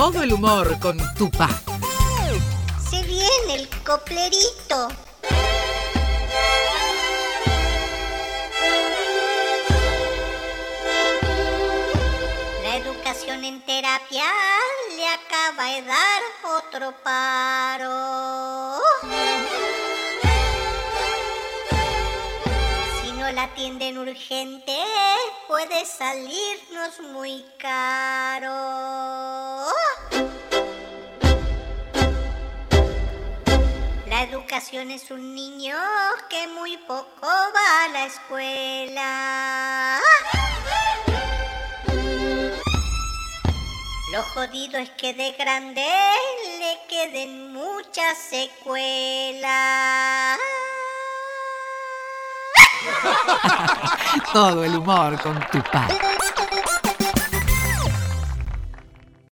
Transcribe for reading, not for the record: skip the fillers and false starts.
Todo el humor con Tupá. Se viene el coplerito. La educación en terapia le acaba de dar otro paro. Si no la atienden urgente, puede salirnos muy caro. La educación es un niño que muy poco va a la escuela. Lo jodido es que de grande le queden muchas secuelas. Todo el humor con Tupá.